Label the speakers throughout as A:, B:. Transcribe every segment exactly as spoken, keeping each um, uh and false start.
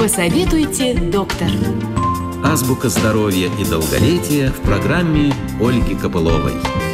A: Посоветуйте, доктор.
B: Азбука здоровья и долголетия в программе Ольги Копыловой.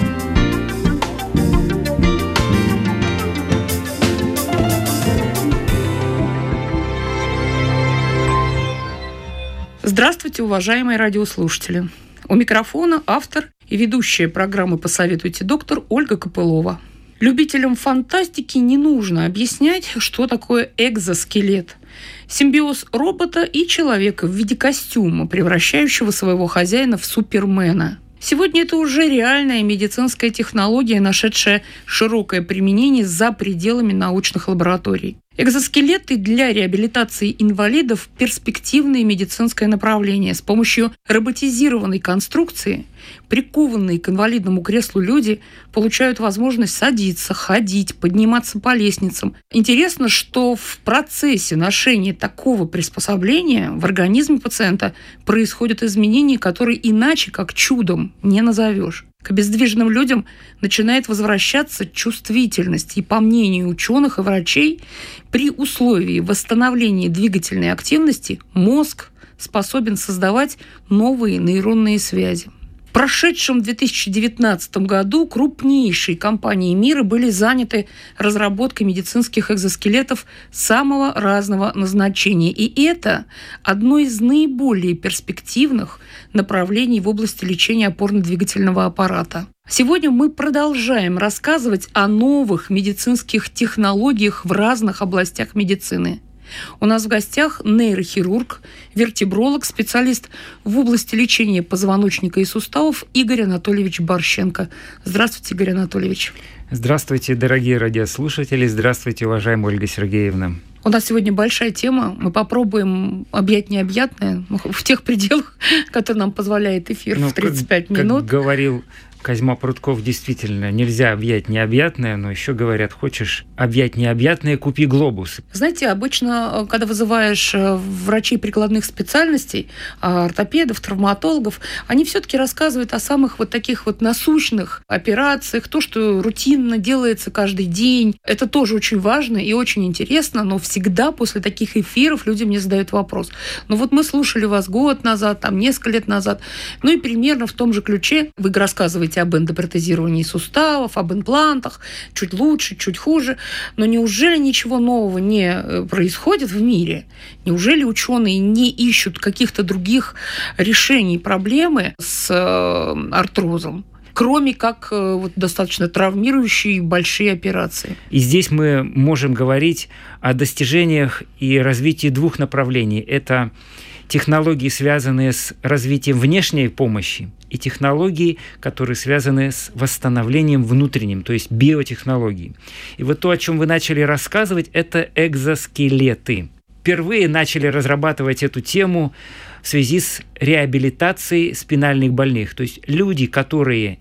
C: Здравствуйте, уважаемые радиослушатели. У микрофона автор и ведущая программы «Посоветуйте, доктор» Ольга Копылова. Любителям фантастики не нужно объяснять, что такое экзоскелет. Симбиоз робота и человека в виде костюма, превращающего своего хозяина в супермена. Сегодня это уже реальная медицинская технология, нашедшая широкое применение за пределами научных лабораторий. Экзоскелеты для реабилитации инвалидов – перспективное медицинское направление. С помощью роботизированной конструкции прикованные к инвалидному креслу люди получают возможность садиться, ходить, подниматься по лестницам. Интересно, что в процессе ношения такого приспособления в организме пациента происходят изменения, которые иначе как чудом не назовешь. К обездвиженным людям начинает возвращаться чувствительность. И, по мнению ученых и врачей, при условии восстановления двигательной активности мозг способен создавать новые нейронные связи. В прошедшем две тысячи девятнадцатом году крупнейшие компании мира были заняты разработкой медицинских экзоскелетов самого разного назначения. И это одно из наиболее перспективных направлений в области лечения опорно-двигательного аппарата. Сегодня мы продолжаем рассказывать о новых медицинских технологиях в разных областях медицины. У нас в гостях нейрохирург, вертебролог, специалист в области лечения позвоночника и суставов Игорь Анатольевич Борщенко. Здравствуйте, Игорь Анатольевич.
D: Здравствуйте, дорогие радиослушатели. Здравствуйте, уважаемая Ольга Сергеевна.
C: У нас сегодня большая тема. Мы попробуем объять необъятное в тех пределах, которые нам позволяет эфир ну, в тридцать пять
D: как,
C: минут.
D: Как говорил Козьма Прутков, действительно, нельзя объять необъятное, но еще говорят, хочешь объять необъятное, купи глобус.
C: Знаете, обычно, когда вызываешь врачей прикладных специальностей, ортопедов, травматологов, они все-таки рассказывают о самых вот таких вот насущных операциях, то, что рутинно делается каждый день. Это тоже очень важно и очень интересно, но всегда после таких эфиров люди мне задают вопрос. Ну вот мы слушали вас год назад, там несколько лет назад, ну и примерно в том же ключе вы рассказываете об эндопротезировании суставов, об имплантах, чуть лучше, чуть хуже. Но неужели ничего нового не происходит в мире? Неужели ученые не ищут каких-то других решений проблемы с артрозом, кроме как вот, достаточно травмирующие большие операции?
D: И здесь мы можем говорить о достижениях и развитии двух направлений. Это технологии, связанные с развитием внешней помощи, и технологии, которые связаны с восстановлением внутренним, то есть биотехнологии. И вот то, о чем вы начали рассказывать, это экзоскелеты. Впервые начали разрабатывать эту тему в связи с реабилитацией спинальных больных. То есть люди, которые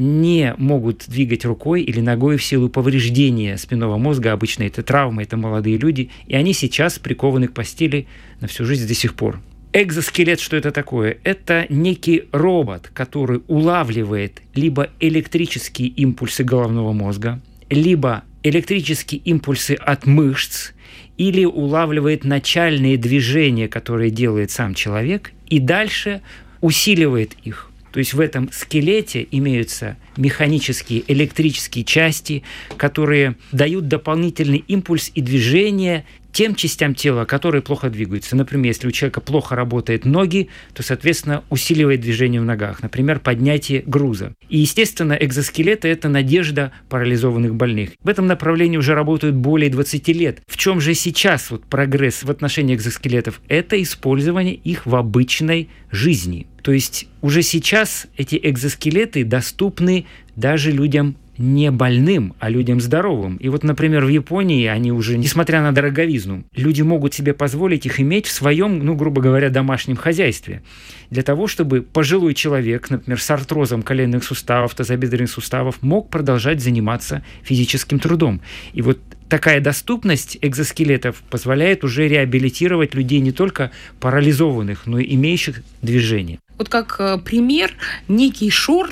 D: не могут двигать рукой или ногой в силу повреждения спинного мозга, обычно это травмы, это молодые люди, и они сейчас прикованы к постели на всю жизнь до сих пор. Экзоскелет, что это такое? Это некий робот, который улавливает либо электрические импульсы головного мозга, либо электрические импульсы от мышц, или улавливает начальные движения, которые делает сам человек, и дальше усиливает их. То есть в этом скелете имеются механические, электрические части, которые дают дополнительный импульс и движение тем частям тела, которые плохо двигаются. Например, если у человека плохо работают ноги, то, соответственно, усиливает движение в ногах. Например, поднятие груза. И, естественно, экзоскелеты – это надежда парализованных больных. В этом направлении уже работают более двадцати лет. В чем же сейчас вот прогресс в отношении экзоскелетов? Это использование их в обычной жизни. То есть уже сейчас эти экзоскелеты доступны даже людям не больным, а людям здоровым. И вот, например, в Японии они уже, несмотря на дороговизну, люди могут себе позволить их иметь в своем, ну, грубо говоря, домашнем хозяйстве. Для того, чтобы пожилой человек, например, с артрозом коленных суставов, тазобедренных суставов, мог продолжать заниматься физическим трудом. И вот такая доступность экзоскелетов позволяет уже реабилитировать людей не только парализованных, но и имеющих движение.
C: Вот как пример, некие шорты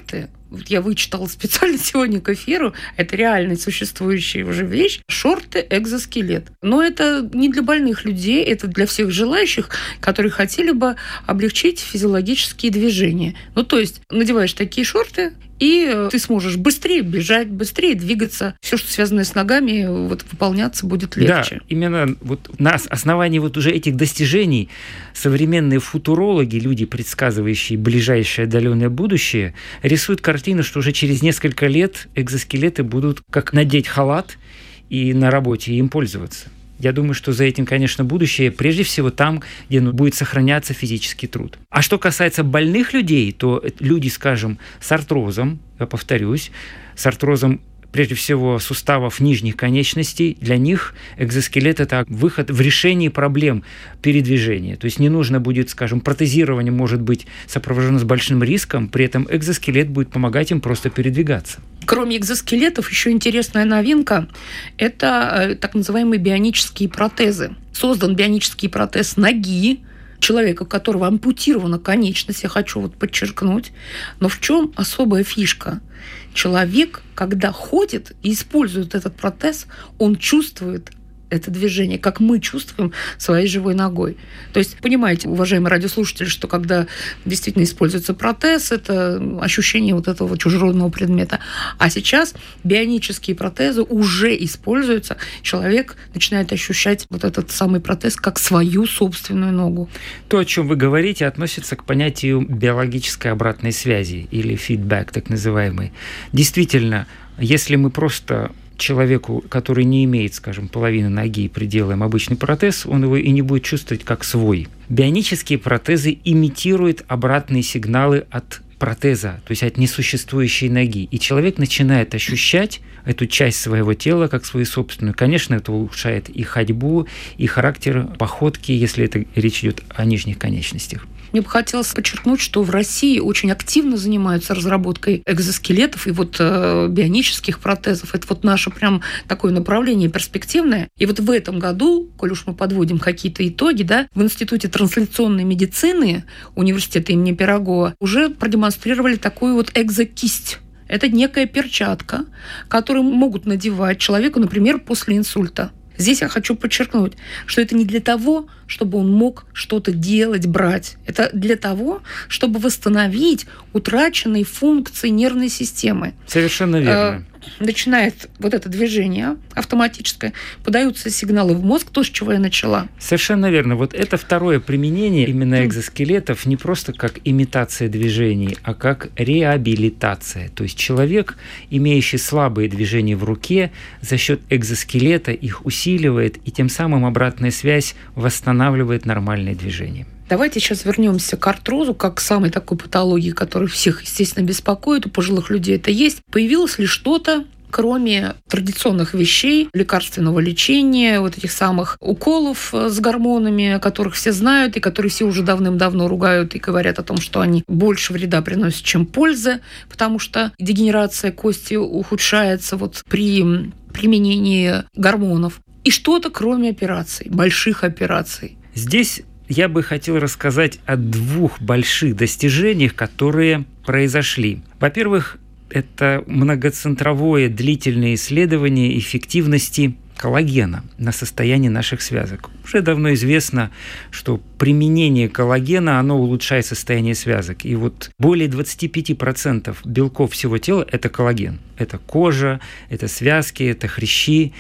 C: вот я вычитала специально сегодня к эфиру, это реально существующая уже вещь, шорты-экзоскелет. Но это не для больных людей, это для всех желающих, которые хотели бы облегчить физиологические движения. Ну, то есть надеваешь такие шорты, и ты сможешь быстрее бежать, быстрее двигаться. Все, что связано с ногами, вот, выполняться будет легче.
D: Да, именно вот на основании вот уже этих достижений современные футурологи, люди, предсказывающие ближайшее отдаленное будущее, рисуют картину, что уже через несколько лет экзоскелеты будут как надеть халат и на работе им пользоваться. Я думаю, что за этим, конечно, будущее, прежде всего там, где ну, будет сохраняться физический труд. А что касается больных людей, то люди, скажем, с артрозом, я повторюсь, с артрозом прежде всего суставов нижних конечностей, для них экзоскелет – это выход в решение проблем передвижения. То есть не нужно будет, скажем, протезирование может быть сопровождено с большим риском, при этом экзоскелет будет помогать им просто передвигаться.
C: Кроме экзоскелетов, еще интересная новинка – это так называемые бионические протезы. Создан бионический протез ноги человека, у которого ампутирована конечность, я хочу вот подчеркнуть. Но в чем особая фишка? Человек, когда ходит и использует этот протез, он чувствует это движение, как мы чувствуем своей живой ногой. То есть, понимаете, уважаемые радиослушатели, что когда действительно используется протез, это ощущение вот этого чужеродного предмета. А сейчас бионические протезы уже используются. Человек начинает ощущать вот этот самый протез как свою собственную ногу.
D: То, о чем вы говорите, относится к понятию биологической обратной связи или фидбэк, так называемый. Действительно, если мы просто человеку, который не имеет, скажем, половины ноги, приделаем обычный протез, он его и не будет чувствовать как свой. Бионические протезы имитируют обратные сигналы от протеза, то есть от несуществующей ноги. И человек начинает ощущать эту часть своего тела как свою собственную. Конечно, это улучшает и ходьбу, и характер походки, если это речь идет о нижних конечностях.
C: Мне бы хотелось подчеркнуть, что в России очень активно занимаются разработкой экзоскелетов и вот э, бионических протезов. Это вот наше прям такое направление перспективное. И вот в этом году, коль уж мы подводим какие-то итоги, да, в Институте трансляционной медицины университета имени Пирогова уже продемонстрировали такую вот экзокисть. Это некая перчатка, которую могут надевать человеку, например, после инсульта. Здесь я хочу подчеркнуть, что это не для того, чтобы он мог что-то делать, брать. Это для того, чтобы восстановить утраченные функции нервной системы.
D: Совершенно верно.
C: Начинает вот это движение автоматическое, подаются сигналы в мозг, то, с чего я начала.
D: Совершенно верно. Вот это второе применение именно экзоскелетов не просто как имитация движений, а как реабилитация. То есть человек, имеющий слабые движения в руке, за счет экзоскелета их усиливает, и тем самым обратная связь восстанавливает нормальное движение.
C: Давайте сейчас вернемся к артрозу, как к самой такой патологии, которая всех, естественно, беспокоит. У пожилых людей это есть. Появилось ли что-то, кроме традиционных вещей, лекарственного лечения, вот этих самых уколов с гормонами, о которых все знают и которые все уже давным-давно ругают и говорят о том, что они больше вреда приносят, чем пользы, потому что дегенерация кости ухудшается вот при применении гормонов. И что-то, кроме операций, больших операций.
D: Здесь я бы хотел рассказать о двух больших достижениях, которые произошли. Во-первых, это многоцентровое длительное исследование эффективности коллагена на состояние наших связок. Уже давно известно, что применение коллагена, оно улучшает состояние связок. И вот более двадцать пять процентов белков всего тела – это коллаген. Это кожа, это связки, это хрящи.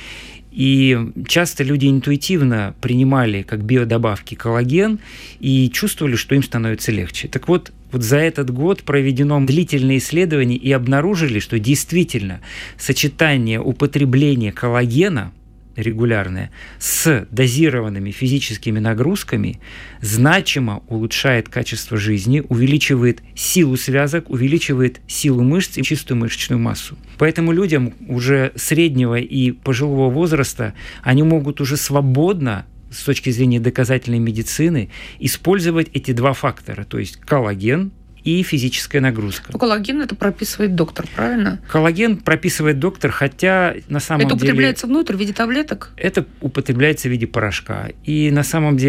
D: И часто люди интуитивно принимали как биодобавки коллаген и чувствовали, что им становится легче. Так вот, вот за этот год проведено длительное исследование и обнаружили, что действительно сочетание употребления коллагена регулярное с дозированными физическими нагрузками значимо улучшает качество жизни, увеличивает силу связок, увеличивает силу мышц и чистую мышечную массу. Поэтому людям уже среднего и пожилого возраста они могут уже свободно, с точки зрения доказательной медицины, использовать эти два фактора, то есть коллаген и физическая нагрузка.
C: Но коллаген это прописывает доктор, правильно?
D: Коллаген прописывает доктор, хотя на самом деле...
C: Это употребляется внутрь в виде таблеток?
D: Это употребляется в виде порошка. И на самом деле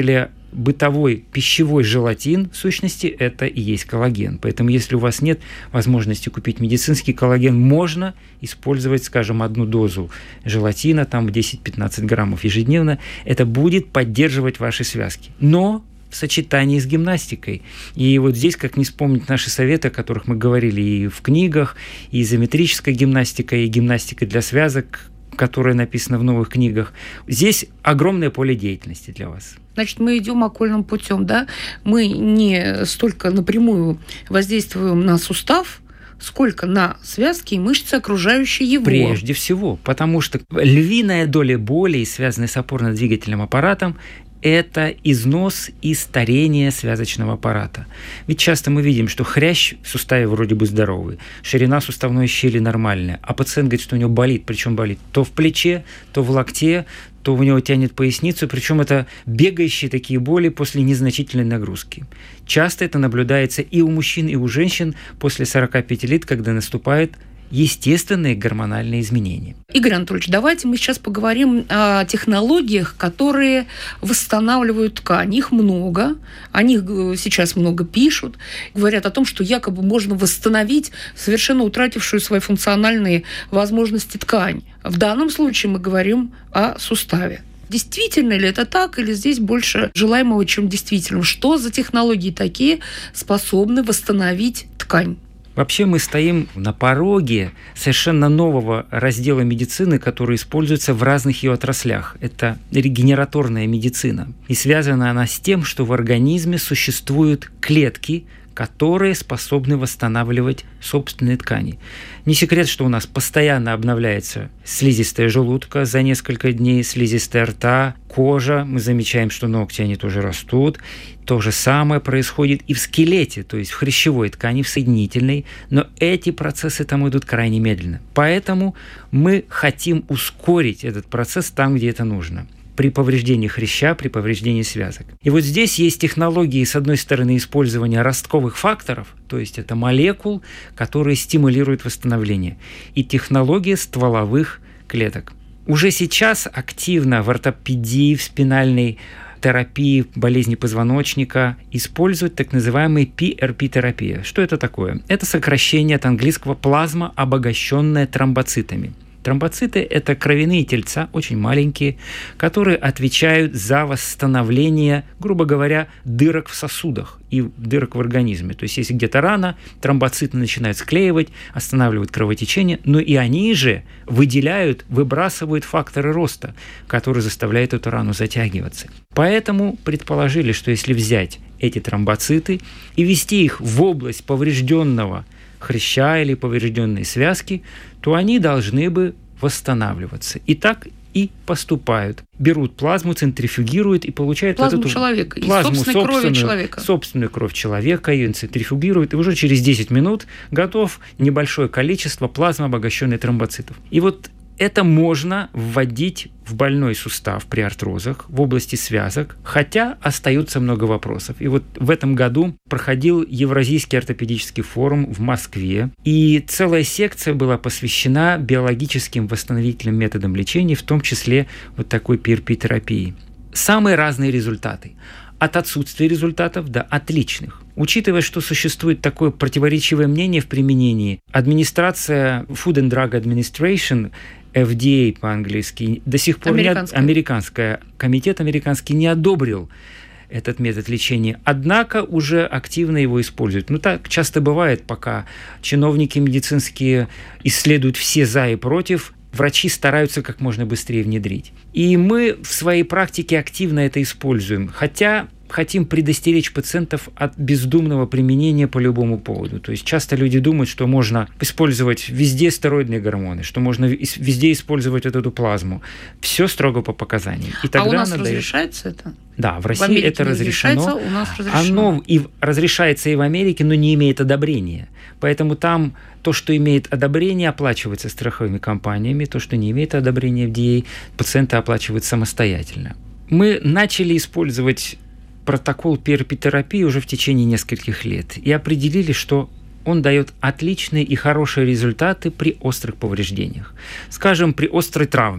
D: бытовой пищевой желатин, в сущности, это и есть коллаген. Поэтому, если у вас нет возможности купить медицинский коллаген, можно использовать, скажем, одну дозу желатина, там десять-пятнадцать граммов ежедневно. Это будет поддерживать ваши связки. Но в сочетании с гимнастикой. И вот здесь, как не вспомнить наши советы, о которых мы говорили и в книгах, и изометрическая гимнастика, и гимнастика для связок, которая написана в новых книгах. Здесь огромное поле деятельности для вас.
C: Значит, мы идем окольным путем, да? Мы не столько напрямую воздействуем на сустав, сколько на связки и мышцы, окружающие его.
D: Прежде всего, потому что львиная доля боли, связанная с опорно-двигательным аппаратом, это износ и старение связочного аппарата. Ведь часто мы видим, что хрящ в суставе вроде бы здоровый, ширина суставной щели нормальная, а пациент говорит, что у него болит, причем болит то в плече, то в локте, то у него тянет поясницу, причем это бегающие такие боли после незначительной нагрузки. Часто это наблюдается и у мужчин, и у женщин после сорока пяти лет, когда наступает естественные гормональные изменения.
C: Игорь Анатольевич, давайте мы сейчас поговорим о технологиях, которые восстанавливают ткань. Их много, о них сейчас много пишут, говорят о том, что якобы можно восстановить совершенно утратившую свои функциональные возможности ткань. В данном случае мы говорим о суставе. Действительно ли это так, или здесь больше желаемого, чем действительного? Что за технологии такие способны восстановить ткань?
D: Вообще мы стоим на пороге совершенно нового раздела медицины, который используется в разных ее отраслях. Это регенераторная медицина. И связана она с тем, что в организме существуют клетки, которые способны восстанавливать собственные ткани. Не секрет, что у нас постоянно обновляется слизистая желудка за несколько дней, слизистая рта, кожа. Мы замечаем, что ногти, они тоже растут. То же самое происходит и в скелете, то есть в хрящевой ткани, в соединительной. Но эти процессы там идут крайне медленно. Поэтому мы хотим ускорить этот процесс там, где это нужно. При повреждении хряща, при повреждении связок. И вот здесь есть технологии, с одной стороны, использования ростковых факторов, то есть это молекул, которые стимулируют восстановление, и технология стволовых клеток. Уже сейчас активно в ортопедии, в спинальной терапии болезни позвоночника используют так называемый пи эр пи-терапия. Что это такое? Это сокращение от английского «плазма, обогащенная тромбоцитами». Тромбоциты – это кровяные тельца, очень маленькие, которые отвечают за восстановление, грубо говоря, дырок в сосудах и дырок в организме. То есть, если где-то рана, тромбоциты начинают склеивать, останавливают кровотечение, но и они же выделяют, выбрасывают факторы роста, которые заставляют эту рану затягиваться. Поэтому предположили, что если взять эти тромбоциты и ввести их в область поврежденного хряща или поврежденные связки, то они должны бы восстанавливаться. И так и поступают. Берут плазму, центрифугируют и получают
C: плазму
D: вот эту
C: человека,
D: плазму,
C: собственной крови человека.
D: собственную кровь человека, ее центрифугируют, и уже через десять минут готов небольшое количество плазмы, обогащенной тромбоцитов. И вот это можно вводить в больной сустав при артрозах, в области связок, хотя остается много вопросов. И вот в этом году проходил Евразийский ортопедический форум в Москве, и целая секция была посвящена биологическим восстановительным методам лечения, в том числе вот такой пи эр пи-терапии. Самые разные результаты. От отсутствия результатов до отличных. Учитывая, что существует такое противоречивое мнение в применении, администрация Food and Drug Administration, эф ди эй по-английски, до сих пор
C: американская.
D: Не, американская, комитет американский не одобрил этот метод лечения, однако уже активно его используют. Ну, так часто бывает, пока чиновники медицинские исследуют все за и против, врачи стараются как можно быстрее внедрить. И мы в своей практике активно это используем, хотя хотим предостеречь пациентов от бездумного применения по любому поводу. То есть часто люди думают, что можно использовать везде стероидные гормоны, что можно везде использовать вот эту плазму. Все строго по показаниям. И тогда
C: а у нас
D: надо...
C: разрешается это?
D: Да, в России в это разрешено.
C: У нас разрешено.
D: Оно и разрешается и в Америке, но не имеет одобрения. Поэтому там то, что имеет одобрение, оплачивается страховыми компаниями, то, что не имеет одобрения эф ди эй, пациенты оплачивают самостоятельно. Мы начали использовать протокол пи эр пи-терапии уже в течение нескольких лет и определили, что он дает отличные и хорошие результаты при острых повреждениях. Скажем, при острой травме,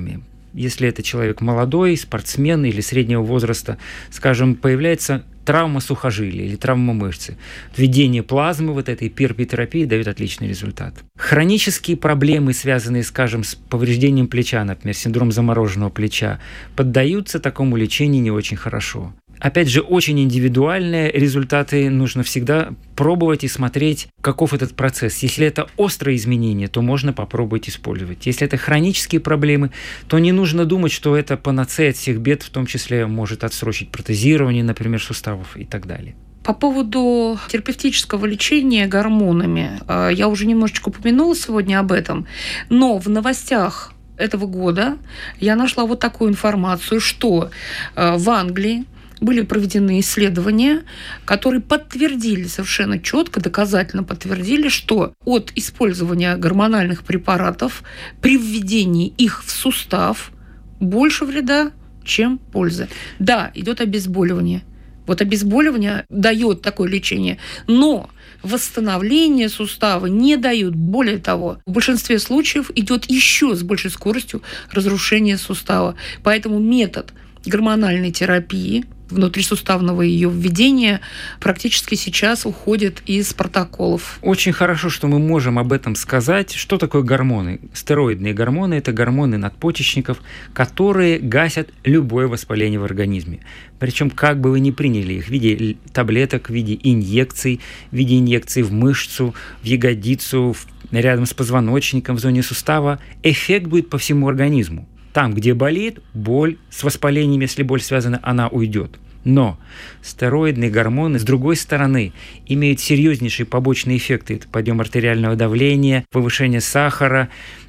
D: если это человек молодой, спортсмен или среднего возраста, скажем, появляется травма сухожилия или травма мышцы. Введение плазмы вот этой пи эр пи-терапии дает отличный результат. Хронические проблемы, связанные, скажем, с повреждением плеча, например, синдром замороженного плеча, поддаются такому лечению не очень хорошо. Опять же, очень индивидуальные результаты, нужно всегда пробовать и смотреть, каков этот процесс. Если это острые изменения, то можно попробовать использовать. Если это хронические проблемы, то не нужно думать, что это панацея от всех бед, в том числе может отсрочить протезирование, например, суставов и так далее.
C: По поводу терапевтического лечения гормонами, я уже немножечко упомянула сегодня об этом, но в новостях этого года я нашла вот такую информацию, что в Англии были проведены исследования, которые подтвердили совершенно четко, доказательно подтвердили, что от использования гормональных препаратов при введении их в сустав больше вреда, чем пользы. Да, идет обезболивание. Вот обезболивание дает такое лечение, но восстановление сустава не дают. Более того, в большинстве случаев идет еще с большей скоростью разрушение сустава. Поэтому метод гормональной терапии, внутрисуставного ее введения практически сейчас уходит из протоколов.
D: Очень хорошо, что мы можем об этом сказать. Что такое гормоны? Стероидные гормоны – это гормоны надпочечников, которые гасят любое воспаление в организме. Причем, как бы вы ни приняли их в виде таблеток, в виде инъекций, в виде инъекций в мышцу, в ягодицу, рядом с позвоночником, в зоне сустава, эффект будет по всему организму. Там, где болит, боль с воспалением, если боль связана, она уйдет. Но стероидные гормоны, с другой стороны, имеют серьезнейшие побочные эффекты. Это подъем артериального давления, повышение сахара,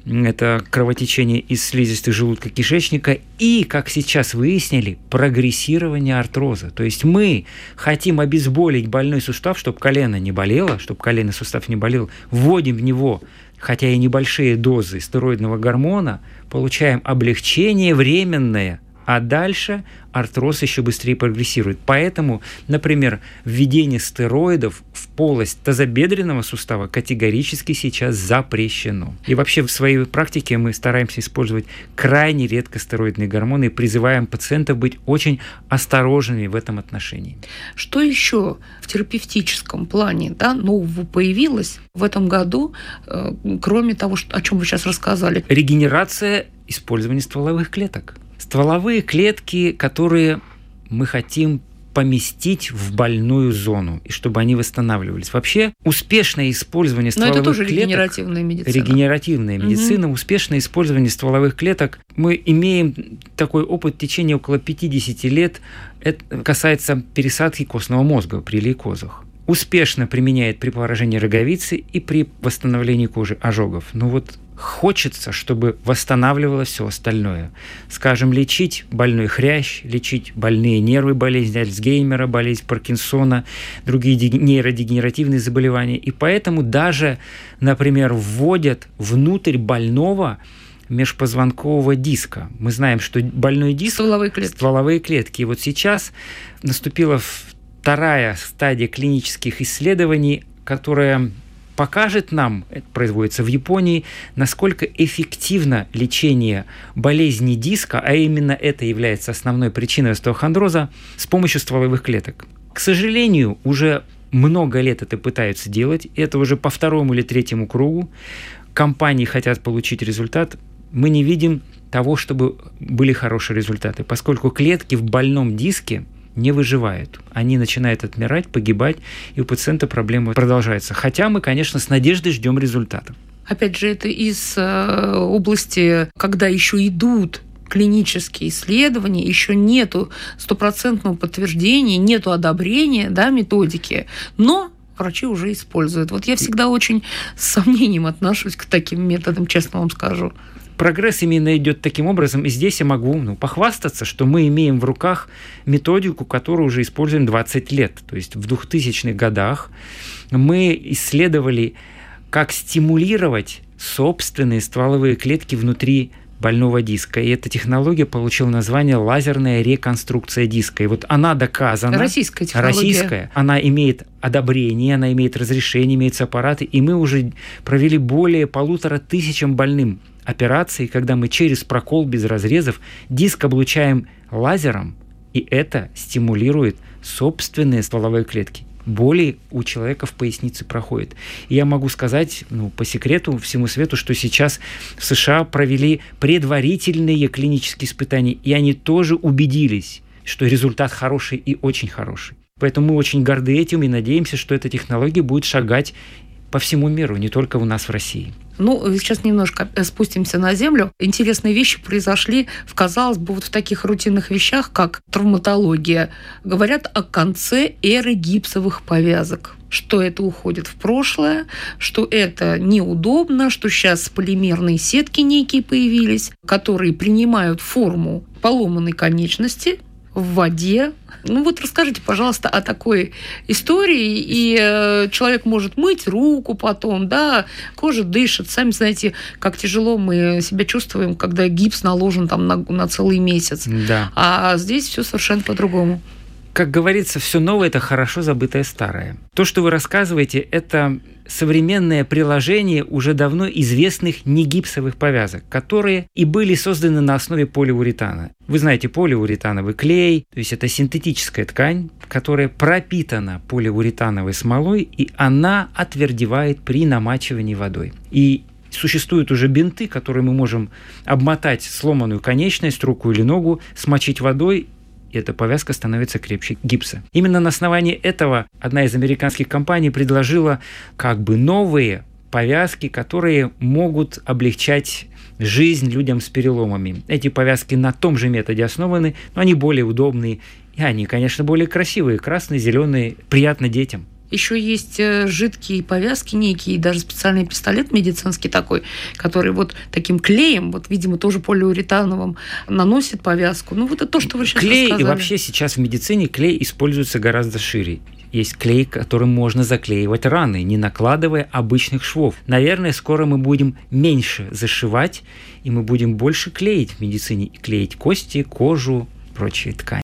D: это кровотечение из слизистой желудка кишечника и, как сейчас выяснили, прогрессирование артроза. То есть мы хотим обезболить больной сустав, чтобы колено не болело, чтобы коленный сустав не болел, вводим в него, хотя и небольшие дозы стероидного гормона, получаем облегчение временное, а дальше артроз еще быстрее прогрессирует. Поэтому, например, введение стероидов в полость тазобедренного сустава категорически сейчас запрещено. И вообще в своей практике мы стараемся использовать крайне редко стероидные гормоны и призываем пациентов быть очень осторожными в этом отношении.
C: Что еще в терапевтическом плане, да, нового появилось в этом году, кроме того, о чем вы сейчас рассказали?
D: Регенерация использования стволовых клеток. Стволовые клетки, которые мы хотим поместить в больную зону, и чтобы они восстанавливались. Вообще, успешное использование стволовых клеток... Но это тоже
C: клеток, регенеративная медицина.
D: Регенеративная медицина, угу. Успешное использование стволовых клеток. Мы имеем такой опыт в течение около пятьдесят лет. Это касается пересадки костного мозга при лейкозах. Успешно применяет при поражении роговицы и при восстановлении кожи ожогов. Ну вот хочется, чтобы восстанавливалось все остальное. Скажем, лечить больной хрящ, лечить больные нервы, болезнь Альцгеймера, болезнь Паркинсона, другие нейродегенеративные заболевания. И поэтому даже, например, вводят внутрь больного межпозвонкового диска. Мы знаем, что больной диск...
C: Стволовые клетки.
D: Стволовые клетки. И вот сейчас наступила вторая стадия клинических исследований, которая покажет нам, это производится в Японии, насколько эффективно лечение болезни диска, а именно это является основной причиной остеохондроза, с помощью стволовых клеток. К сожалению, уже много лет это пытаются делать, это уже по второму или третьему кругу. Компании хотят получить результат, мы не видим того, чтобы были хорошие результаты, поскольку клетки в больном диске не выживают. Они начинают отмирать, погибать, и у пациента проблемы продолжаются. Хотя мы, конечно, с надеждой ждем результатов.
C: Опять же, это из э, области, когда еще идут клинические исследования, еще нету стопроцентного подтверждения, нету одобрения, да, методики, но врачи уже используют. Вот я всегда очень с сомнением отношусь к таким методам, честно вам скажу.
D: Прогресс именно идет таким образом, и здесь я могу ну, похвастаться, что мы имеем в руках методику, которую уже используем двадцать лет. То есть в двухтысячных годах мы исследовали, как стимулировать собственные стволовые клетки внутри больного диска. И эта технология получила название лазерная реконструкция диска. И вот она доказана.
C: Российская технология.
D: Российская. Она имеет одобрение, она имеет разрешение, имеются аппараты. И мы уже провели более полутора тысячам больным операции, когда мы через прокол без разрезов диск облучаем лазером, и это стимулирует собственные стволовые клетки. Боли у человека в пояснице проходят. И я могу сказать, ну, по секрету всему свету, что сейчас в США провели предварительные клинические испытания, и они тоже убедились, что результат хороший и очень хороший. Поэтому мы очень горды этим и надеемся, что эта технология будет шагать по всему миру, не только у нас в России.
C: Ну, сейчас немножко спустимся на землю. Интересные вещи произошли, в, казалось бы, вот в таких рутинных вещах, как травматология. Говорят о конце эры гипсовых повязок. Что это уходит в прошлое, что это неудобно, что сейчас полимерные сетки некие появились, которые принимают форму поломанной конечности в воде. Ну вот расскажите, пожалуйста, о такой истории. И э, человек может мыть руку потом, да, кожа дышит. Сами знаете, как тяжело мы себя чувствуем, когда гипс наложен там на, на целый месяц.
D: Да.
C: А здесь все совершенно по-другому.
D: Как говорится, все новое – это хорошо забытое старое. То, что вы рассказываете, это современное приложение уже давно известных негипсовых повязок, которые и были созданы на основе полиуретана. Вы знаете, полиуретановый клей, то есть это синтетическая ткань, которая пропитана полиуретановой смолой, и она отвердевает при намачивании водой. И существуют уже бинты, которые мы можем обмотать сломанную конечность, руку или ногу, смочить водой, и эта повязка становится крепче гипса. Именно на основании этого одна из американских компаний предложила как бы новые повязки, которые могут облегчать жизнь людям с переломами. Эти повязки на том же методе основаны, но они более удобные, и они, конечно, более красивые, красные, зеленые, приятно детям.
C: Еще есть жидкие повязки некие, даже специальный пистолет медицинский такой, который вот таким клеем, вот, видимо, тоже полиуретановым, наносит повязку. Ну, вот это то, что вы сейчас
D: клей,
C: рассказали.
D: И вообще сейчас в медицине клей используется гораздо шире. Есть клей, которым можно заклеивать раны, не накладывая обычных швов. Наверное, скоро мы будем меньше зашивать, и мы будем больше клеить в медицине. И клеить кости, кожу, прочие ткани.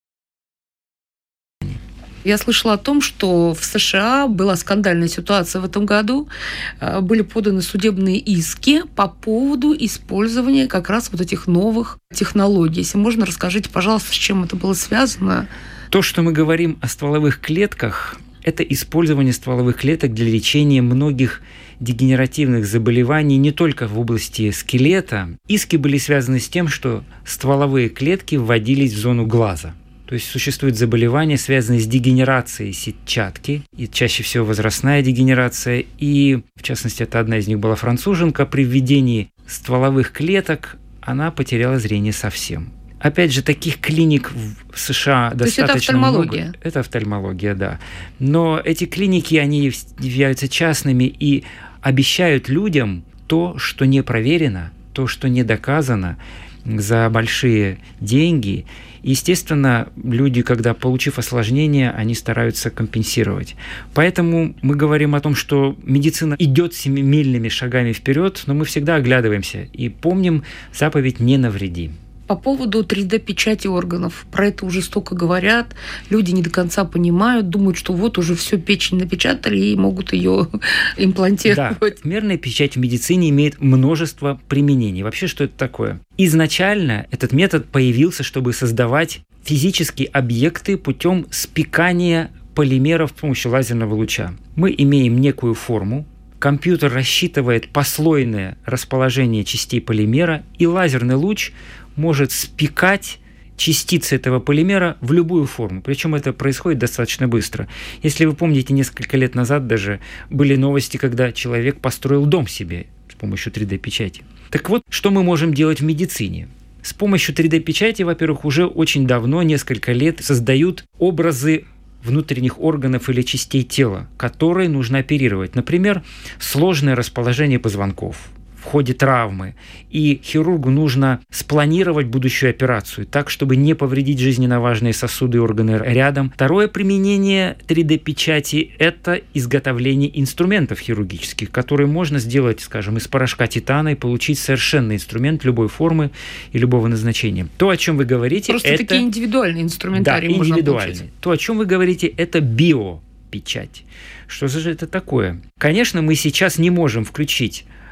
C: Я слышала о том, что в США была скандальная ситуация в этом году. Были поданы судебные иски по поводу использования как раз вот этих новых технологий. Если можно, расскажите, пожалуйста, с чем это было связано?
D: То, что мы говорим о стволовых клетках, это использование стволовых клеток для лечения многих дегенеративных заболеваний не только в области скелета. Иски были связаны с тем, что стволовые клетки вводились в зону глаза. То есть существуют заболевания, связанные с дегенерацией сетчатки, и чаще всего возрастная дегенерация. И, в частности, это одна из них была француженка. При введении стволовых клеток она потеряла зрение совсем. Опять же, таких клиник в США
C: То
D: достаточно
C: есть это офтальмология?
D: много. Это офтальмология, да. Но эти клиники, они являются частными и обещают людям то, что не проверено, то, что не доказано за большие деньги. Естественно, люди, когда получив осложнение, они стараются компенсировать. Поэтому мы говорим о том, что медицина идет семимильными шагами вперед, но мы всегда оглядываемся и помним заповедь «не навреди».
C: По поводу три дэ-печати органов. Про это уже столько говорят. Люди не до конца понимают, думают, что вот уже все печень напечатали и могут ее имплантировать.
D: Да, трехмерная печать в медицине имеет множество применений. Вообще, что это такое? Изначально этот метод появился, чтобы создавать физические объекты путем спекания полимеров с помощью лазерного луча. Мы имеем некую форму, компьютер рассчитывает послойное расположение частей полимера, и лазерный луч может спекать частицы этого полимера в любую форму. Причем это происходит достаточно быстро. Если вы помните, несколько лет назад даже были новости, когда человек построил дом себе с помощью три дэ-печати. Так вот, что мы можем делать в медицине? С помощью три дэ-печати, во-первых, уже очень давно, несколько лет, создают образы внутренних органов или частей тела, которые нужно оперировать. Например, сложное расположение позвонков в ходе травмы, и хирургу нужно спланировать будущую операцию так, чтобы не повредить жизненно важные сосуды и органы рядом. Второе применение три дэ-печати – это изготовление инструментов хирургических, которые можно сделать, скажем, из порошка титана и получить совершенный инструмент любой формы и любого назначения. То, о чем вы говорите,
C: Просто
D: это…
C: такие индивидуальные инструментарии
D: да,
C: можно
D: индивидуальные.
C: получить.
D: То, о чем вы говорите, это биопечать. Что же это такое? Конечно, мы сейчас не можем включить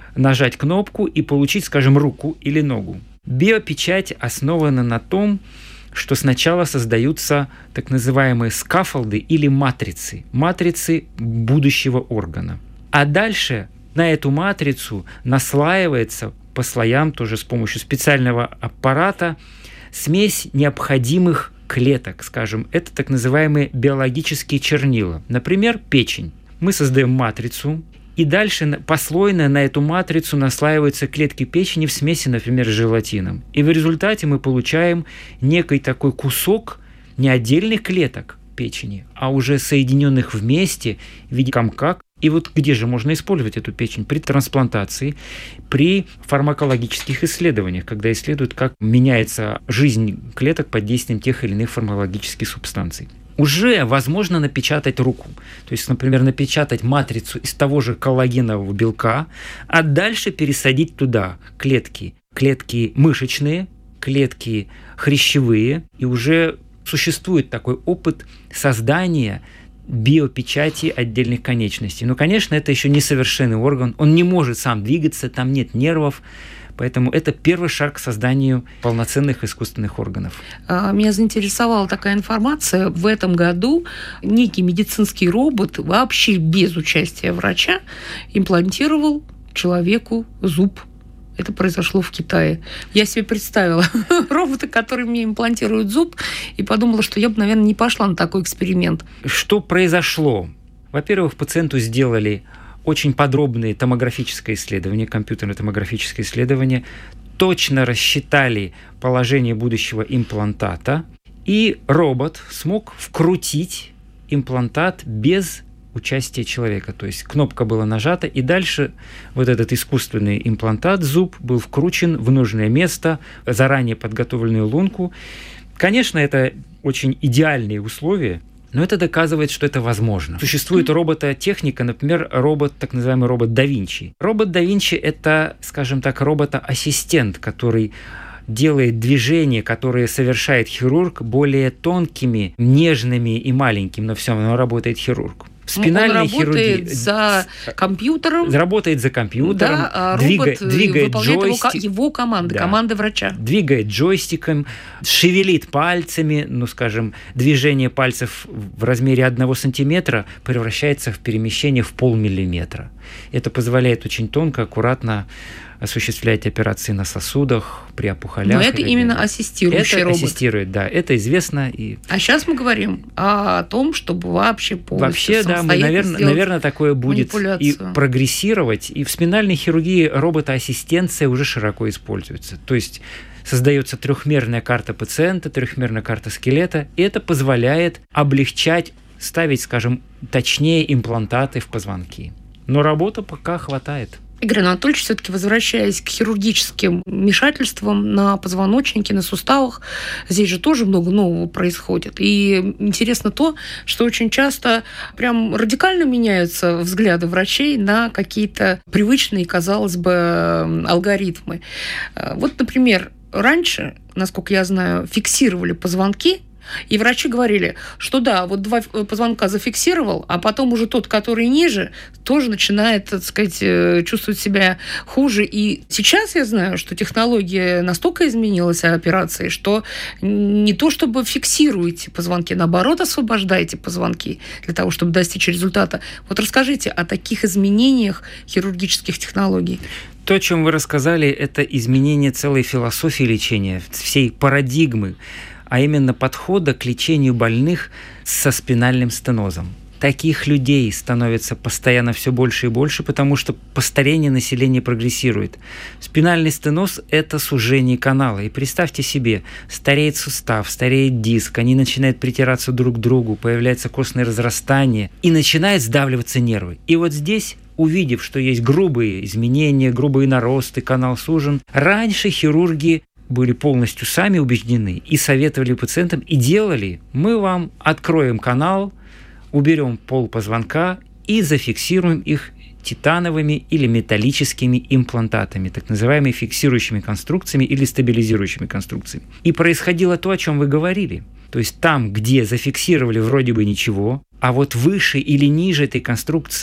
D: нажать кнопку и получить, скажем, руку или ногу. Биопечать основана на том, что сначала создаются так называемые скафолды или матрицы, матрицы будущего органа. А дальше на эту матрицу наслаивается по слоям, тоже с помощью специального аппарата, смесь необходимых клеток, скажем, это так называемые биологические чернила. Например, печень. Мы создаем матрицу, и дальше послойно на эту матрицу наслаиваются клетки печени в смеси, например, с желатином. И в результате мы получаем некий такой кусок не отдельных клеток печени, а уже соединенных вместе в виде комка. И вот где же можно использовать эту печень? При трансплантации, при фармакологических исследованиях, когда исследуют, как меняется жизнь клеток под действием тех или иных фармакологических субстанций. Уже возможно напечатать руку. То есть, например, напечатать матрицу из того же коллагенового белка, а дальше пересадить туда клетки. Клетки мышечные, клетки хрящевые. И уже существует такой опыт создания биопечати отдельных конечностей. Но, конечно, это еще не совершенный орган. Он не может сам двигаться, там нет нервов. Поэтому это первый шаг к созданию полноценных искусственных органов.
C: Меня заинтересовала такая информация. В этом году некий медицинский робот вообще без участия врача имплантировал человеку зуб. Это произошло в Китае. Я себе представила робота, который мне имплантирует зуб, и подумала, что я бы, наверное, не пошла на такой эксперимент.
D: Что произошло? Во-первых, пациенту сделали очень подробное томографическое исследование, компьютерное томографическое исследование, точно рассчитали положение будущего имплантата, и робот смог вкрутить имплантат без участия человека. То есть кнопка была нажата, и дальше вот этот искусственный имплантат, зуб, был вкручен в нужное место, заранее подготовленную лунку. Конечно, это очень идеальные условия, но это доказывает, что это возможно. Существует робототехника, например, робот, так называемый робот да Винчи. Робот да Винчи – это, скажем так, робота-ассистент, который делает движения, которые совершает хирург, более тонкими, нежными и маленькими, но все равно работает хирург. В спинальной
C: Он работает
D: хирургии
C: за компьютером.
D: Работает за компьютером,
C: да, а
D: двигает, двигает джойстик.
C: Его, его команды, да. команды врача.
D: Двигает джойстиком, шевелит пальцами, ну, скажем, движение пальцев в размере одного сантиметра превращается в перемещение в полмиллиметра. Это позволяет очень тонко, аккуратно осуществлять операции на сосудах, при опухолях.
C: Но это именно далее. ассистирующий
D: это
C: робот.
D: ассистирует, да, это известно. И...
C: А сейчас мы говорим о том, чтобы вообще полностью
D: Вообще, да, мы, наверное, наверное, такое будет и прогрессировать. И в спинальной хирургии роботоассистенция уже широко используется. То есть создается трехмерная карта пациента, трехмерная карта скелета, и это позволяет облегчать, ставить, скажем, точнее имплантаты в позвонки. Но работы пока хватает.
C: Игорь Анатольевич, все-таки возвращаясь к хирургическим вмешательствам на позвоночнике, на суставах, здесь же тоже много нового происходит. И интересно то, что очень часто прям радикально меняются взгляды врачей на какие-то привычные, казалось бы, алгоритмы. Вот, например, раньше, насколько я знаю, фиксировали позвонки, и врачи говорили, что да, вот два позвонка зафиксировал, а потом уже тот, который ниже, тоже начинает, так сказать, чувствовать себя хуже. И сейчас я знаю, что технология настолько изменилась операции, что не то чтобы фиксируете позвонки, наоборот, освобождаете позвонки для того, чтобы достичь результата. Вот расскажите о таких изменениях хирургических технологий.
D: То, о чем вы рассказали, это изменение целой философии лечения, всей парадигмы, а именно подхода к лечению больных со спинальным стенозом. Таких людей становится постоянно все больше и больше, потому что постарение населения прогрессирует. Спинальный стеноз – это сужение канала. И представьте себе, стареет сустав, стареет диск, они начинают притираться друг к другу, появляется костное разрастание, и начинают сдавливаться нервы. И вот здесь, увидев, что есть грубые изменения, грубые наросты, канал сужен, раньше хирурги были полностью сами убеждены и советовали пациентам, и делали. Мы вам откроем канал, уберем пол позвонка и зафиксируем их титановыми или металлическими имплантатами, так называемыми фиксирующими конструкциями или стабилизирующими конструкциями. И происходило то, о чем вы говорили. То есть там, где зафиксировали вроде бы ничего, а вот выше или ниже этой конструкции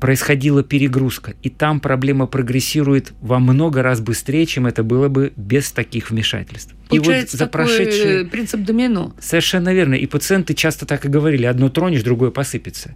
D: происходила перегрузка, и там проблема прогрессирует во много раз быстрее, чем это было бы без таких вмешательств.
C: Получается,
D: и вот за
C: такой
D: прошедшие...
C: принцип домино.
D: Совершенно верно. И пациенты часто так и говорили: одно тронешь, другое посыпется.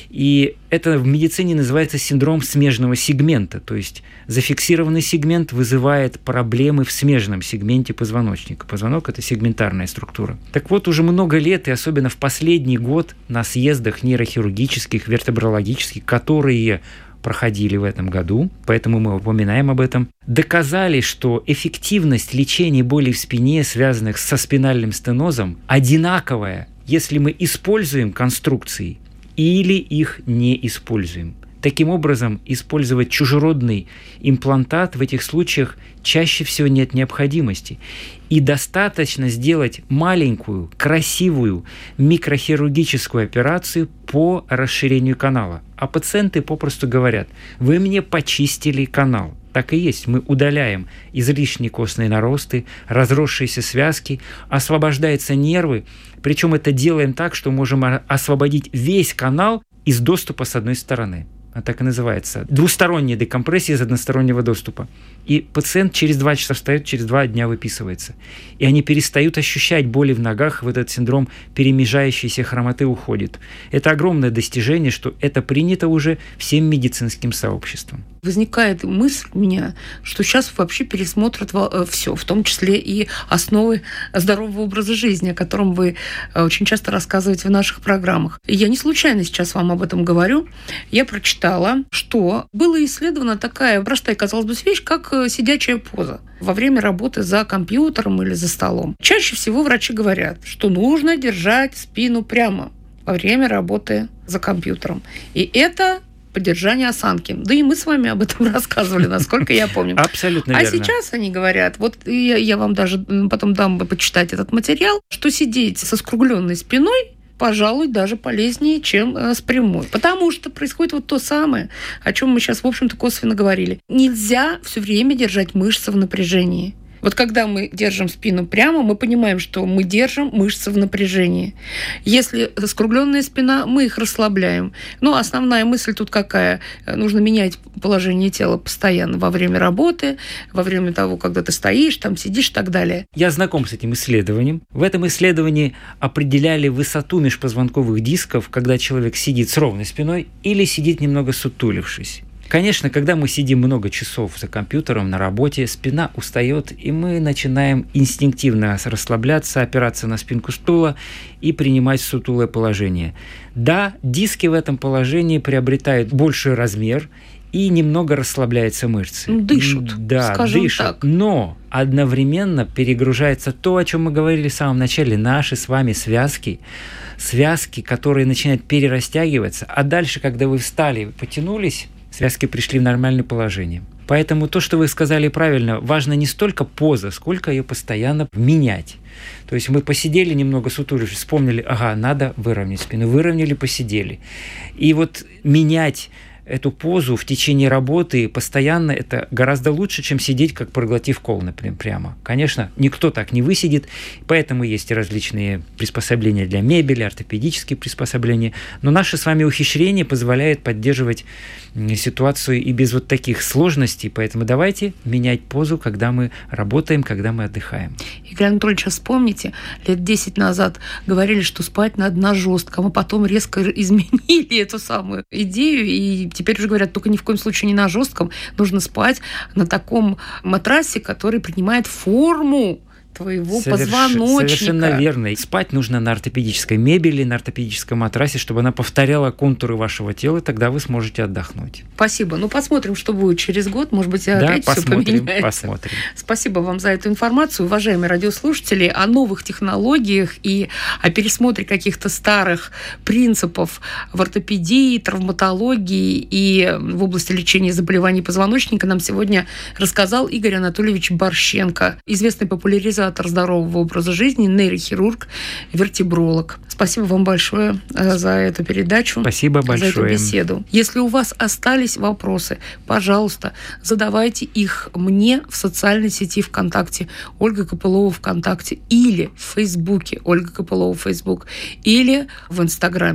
D: И это в медицине называется синдром смежного сегмента, то есть зафиксированный сегмент вызывает проблемы в смежном сегменте позвоночника. Позвонок – это сегментарная структура. Так вот, уже много лет, и особенно в последний год на съездах нейрохирургических, вертебрологических, которые проходили в этом году, поэтому мы упоминаем об этом, доказали, что эффективность лечения болей в спине, связанных со спинальным стенозом, одинаковая, если мы используем конструкции или их не используем. Таким образом, использовать чужеродный имплантат в этих случаях чаще всего нет необходимости. И достаточно сделать маленькую, красивую микрохирургическую операцию по расширению канала. А пациенты попросту говорят: вы мне почистили канал. Так и есть. Мы удаляем излишние костные наросты, разросшиеся связки, освобождаются нервы. Причем это делаем так, что можем освободить весь канал из доступа с одной стороны. А так и называется. Двусторонняя декомпрессия из одностороннего доступа. И пациент через два часа встает, через два дня выписывается. И они перестают ощущать боли в ногах, вот этот синдром перемежающейся хромоты уходит. Это огромное достижение, что это принято уже всем медицинским сообществом.
C: Возникает мысль у меня, что сейчас вообще пересмотрят все, в том числе и основы здорового образа жизни, о котором вы очень часто рассказываете в наших программах. И я не случайно сейчас вам об этом говорю. Я прочитала, что была исследована такая простая, казалось бы, вещь, как сидячая поза во время работы за компьютером или за столом. Чаще всего врачи говорят, что нужно держать спину прямо во время работы за компьютером. И это поддержание осанки. Да и мы с вами об этом рассказывали, насколько я помню.
D: Абсолютно верно.
C: А сейчас они говорят, вот я, я вам даже потом дам почитать этот материал, что сидеть со скругленной спиной, пожалуй, даже полезнее, чем э, с прямой. Потому что происходит вот то самое, о чем мы сейчас, в общем-то, косвенно говорили. Нельзя все время держать мышцы в напряжении. Вот когда мы держим спину прямо, мы понимаем, что мы держим мышцы в напряжении. Если скругленная спина, мы их расслабляем. Но основная мысль тут какая? Нужно менять положение тела постоянно во время работы, во время того, когда ты стоишь, там сидишь и так далее.
D: Я знаком с этим исследованием. В этом исследовании определяли высоту межпозвонковых дисков, когда человек сидит с ровной спиной или сидит немного сутулившись. Конечно, когда мы сидим много часов за компьютером на работе, спина устает, и мы начинаем инстинктивно расслабляться, опираться на спинку стула и принимать сутулое положение. Да, диски в этом положении приобретают больший размер и немного расслабляются мышцы.
C: Дышат,
D: да,
C: скажем
D: дышат,
C: так.
D: Но одновременно перегружается то, о чем мы говорили в самом начале, наши с вами связки, связки, которые начинают перерастягиваться, а дальше, когда вы встали, потянулись, связки пришли в нормальное положение. Поэтому то, что вы сказали правильно, важно не столько поза, сколько ее постоянно менять. То есть мы посидели немного, сутулившись, вспомнили, ага, надо выровнять спину, выровняли, посидели. И вот менять эту позу в течение работы постоянно, это гораздо лучше, чем сидеть, как проглотив кол, например, прямо. Конечно, никто так не высидит, поэтому есть и различные приспособления для мебели, ортопедические приспособления, но наши с вами ухищрения позволяют поддерживать ситуацию и без вот таких сложностей, поэтому давайте менять позу, когда мы работаем, когда мы отдыхаем.
C: Игорь Анатольевич, вспомните, лет десять назад говорили, что спать надо на жестком, а потом резко изменили эту самую идею, и теперь уже говорят, только ни в коем случае не на жестком, нужно спать на таком матрасе, который принимает форму твоего Соверш... позвоночника.
D: Совершенно верно. Спать нужно на ортопедической мебели, на ортопедическом матрасе, чтобы она повторяла контуры вашего тела, и тогда вы сможете отдохнуть.
C: Спасибо. Ну, посмотрим, что будет через год. Может быть, опять
D: да,
C: все
D: посмотрим,
C: поменяется.
D: Посмотрим.
C: Спасибо вам за эту информацию. Уважаемые радиослушатели, о новых технологиях и о пересмотре каких-то старых принципов в ортопедии, травматологии и в области лечения заболеваний позвоночника нам сегодня рассказал Игорь Анатольевич Борщенко, известный популяризатор здорового образа жизни, нейрохирург, вертебролог. Спасибо вам большое за эту передачу.
D: Спасибо большое.
C: За эту беседу. Если у вас остались вопросы, пожалуйста, задавайте их мне в социальной сети ВКонтакте Ольга Копылова ВКонтакте или в Фейсбуке Ольга Копылова Фейсбук или в Инстаграме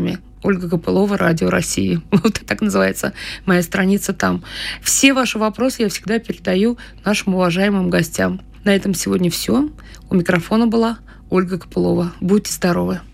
C: Ольга Копылова, Радио России. Вот так называется моя страница там. Все ваши вопросы я всегда передаю нашим уважаемым гостям. На этом сегодня все. У микрофона была Ольга Копылова. Будьте здоровы.